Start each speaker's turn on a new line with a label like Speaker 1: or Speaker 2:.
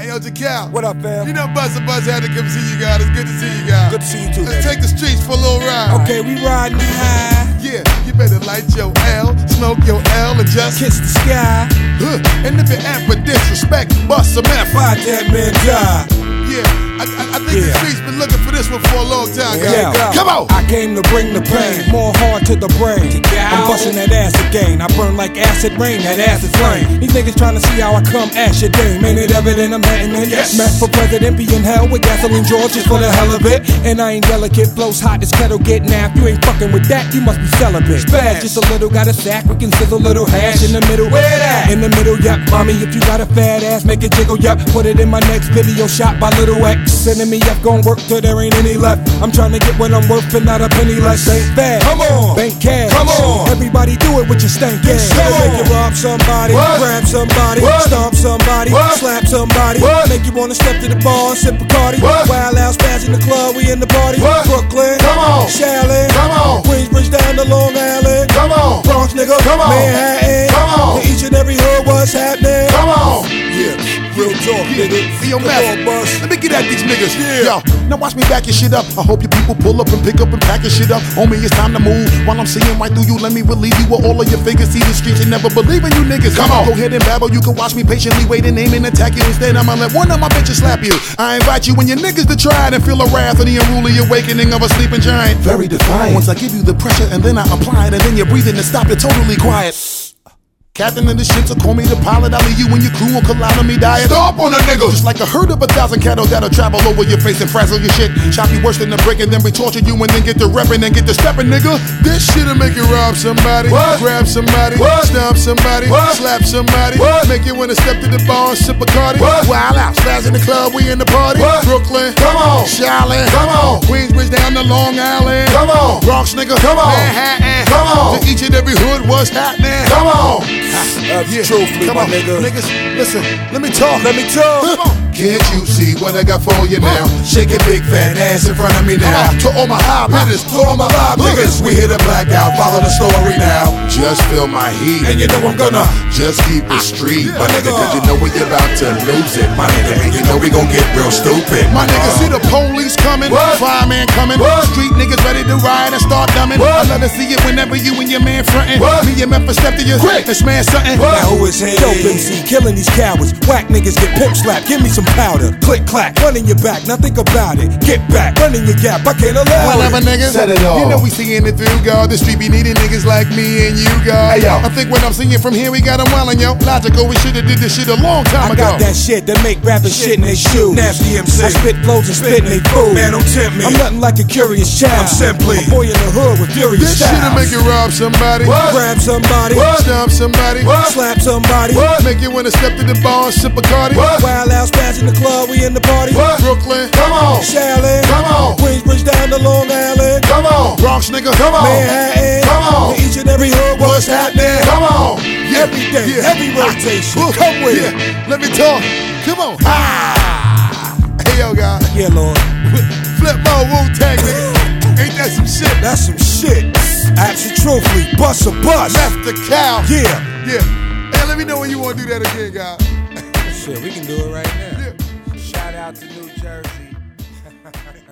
Speaker 1: Hey, yo, Jacal.
Speaker 2: What up, fam?
Speaker 1: You know Buzz had to come see you guys. It's good to see you guys.
Speaker 2: Good to see you too,
Speaker 1: Let's
Speaker 2: baby.
Speaker 1: take the streets for a little ride.
Speaker 2: Okay, we riding high.
Speaker 1: Yeah, you better light your L, smoke your L, and just
Speaker 2: Kiss the sky.
Speaker 1: And if you act for disrespect, bust some F.
Speaker 2: Watch that man die.
Speaker 1: Yeah, I think the streets been looking for this one for a long time, guys.
Speaker 2: Yeah.
Speaker 1: Come on!
Speaker 2: I came to bring the pain, more hard to the brain. I'm busting that ass again. I burn like acid rain, that ass is flame. These niggas trying to see how I come ash your dame. Ain't it evident I'm heading in?
Speaker 1: Yes.
Speaker 2: Met for president, be in hell with gasoline George just for the hell of it. And I ain't delicate, blows hot, this kettle get napped. You ain't fucking with that, you must be celibate. Bad, just a little, got a sack, we can sizzle a little hash in the middle. Where that? In the middle, yup. Mommy, if you got a fat ass, make it jiggle, yup. Put it in my next video shot by Little X. Sending me up, gon' work till there ain't any left. I'm trying to get what I'm worth and not a penny less. Ain't bad.
Speaker 1: Come on.
Speaker 2: Bank cash.
Speaker 1: Come on.
Speaker 2: Everybody do it with your stank ass.
Speaker 1: Come on.
Speaker 2: Make you rob somebody,
Speaker 1: What?
Speaker 2: grab somebody,
Speaker 1: What?
Speaker 2: stomp somebody,
Speaker 1: What?
Speaker 2: slap somebody,
Speaker 1: What?
Speaker 2: make you wanna step to the bar and sip a Bacardi.
Speaker 1: What?
Speaker 2: Wild out, spaz in the club, we in the party.
Speaker 1: What?
Speaker 2: Brooklyn,
Speaker 1: Come on.
Speaker 2: Shaolin,
Speaker 1: Come on.
Speaker 2: Queensbridge down to Long Island.
Speaker 1: Come on!
Speaker 2: Bronx, nigga,
Speaker 1: Come on.
Speaker 2: Manhattan.
Speaker 1: Come on.
Speaker 2: To each and every hood, what's happening?
Speaker 1: Come on!
Speaker 2: Yeah, real talk, nigga.
Speaker 1: Hey, yo,
Speaker 2: Come
Speaker 1: Matt,
Speaker 2: on, boss.
Speaker 1: let me get at these niggas.
Speaker 2: Yeah.
Speaker 1: Yo, now watch me back your shit up. I hope you people pull up and pick up and pack your shit up. Homie, it's time to move. While I'm seeing right through you, let me relieve you with all of your figures. See the streets and never believe in you niggas. Come on. Go ahead and babble. You can watch me patiently wait and aim and attack you. Instead, I'ma let one of my bitches slap you. I invite you and your niggas to try it and feel the wrath of the unruly awakening of a sleeping giant. Very defiant. Once I give you the pressure and then I apply it and then you're breathing to stop it totally quiet. Captain of the ship, so call me the pilot. I'll leave you and your crew on collide on me diet. Stop on a nigga! Just like a herd of 1,000 cattle that'll travel over your face and frazzle your shit. Chop you worse than the brick and then we torture you and then get to reppin' and get to steppin', nigga. This shit'll make you rob somebody, what? Grab somebody, what? Stomp somebody, what? Slap somebody, what? Make you wanna step to the bar and sip a Cardi. What? Wild out, spaz in the club, we in the party. What? Brooklyn, come on. Shaolin, come on. Queensbridge down to Long Island, come on. Bronx, nigga, come on. Manhattan, come on. To each and every hood, what's happening? Come on.
Speaker 2: Truthfully,
Speaker 1: Come
Speaker 2: my
Speaker 1: on,
Speaker 2: nigga.
Speaker 1: niggas, listen, let me talk.
Speaker 2: Let me talk.
Speaker 1: Come on. Can't you see what I got for you now? Shake your big fat ass in front of me now. To all my high hitters, to all my live niggas, we hit a blackout, follow the story now. Just feel my heat, and you know I'm gonna just keep it street, my nigga, cause you know we about to lose it, my nigga, and you know we gon' get real stupid. My nigga, see the police coming, fireman coming, street niggas ready to ride and start dumbing. I love to see it whenever you and your man frontin'. Me and Memphis step to you, quick, and smash something.
Speaker 2: Now who is here? Dope MC, killing these cowards. Whack niggas get pimp slapped. Give me some powder. Click clack, run in your back. Now think about it. Get back, run in your gap. I can't allow
Speaker 1: Whatever,
Speaker 2: it.
Speaker 1: niggas.
Speaker 3: Set it off.
Speaker 1: You know we seeing it through, God. The street be needing niggas like me and you, God.
Speaker 3: Hey, yo.
Speaker 1: I think when I'm singing from here, we got them wildin', yo. Logical, we shoulda did this shit a long time
Speaker 2: I
Speaker 1: ago.
Speaker 2: got that shit that make rappers shit in they shoes.
Speaker 3: Nasty MC.
Speaker 2: I spit flows and spit in they food.
Speaker 3: Man, don't tempt me.
Speaker 2: I'm nothing like a curious child.
Speaker 3: I'm simply
Speaker 2: a boy in the hood with furious
Speaker 1: This
Speaker 2: styles.
Speaker 1: shit'll make you rob somebody,
Speaker 2: Grab somebody,
Speaker 1: stomp somebody,
Speaker 2: slap somebody,
Speaker 1: make you wanna step to the bar and sip a Cardi.
Speaker 2: wild out, spaz in the club, we in the party.
Speaker 1: Brooklyn,
Speaker 3: Come on.
Speaker 2: Shaolin,
Speaker 1: come on.
Speaker 2: Queensbridge down to Long Island.
Speaker 3: Come on.
Speaker 1: Bronx, nigga, come on.
Speaker 2: Manhattan,
Speaker 3: Come on.
Speaker 2: to each and every hood, what's happening?
Speaker 3: Come on.
Speaker 2: Every day, heavy rotation.
Speaker 1: Woo.
Speaker 2: Come with it.
Speaker 1: Let me talk. Come on. Hey, yo, God.
Speaker 2: Yeah, Lord.
Speaker 1: Flip my Wu-Tang, nigga. Ain't that some shit?
Speaker 2: That's some shit. Absolutely. Bust a bust.
Speaker 1: Left the cow.
Speaker 2: Yeah.
Speaker 1: Yeah. Hey, let me know when you wanna do that again, God.
Speaker 2: Shit, we can do it right now.
Speaker 1: Yeah.
Speaker 2: Shout out to New Jersey.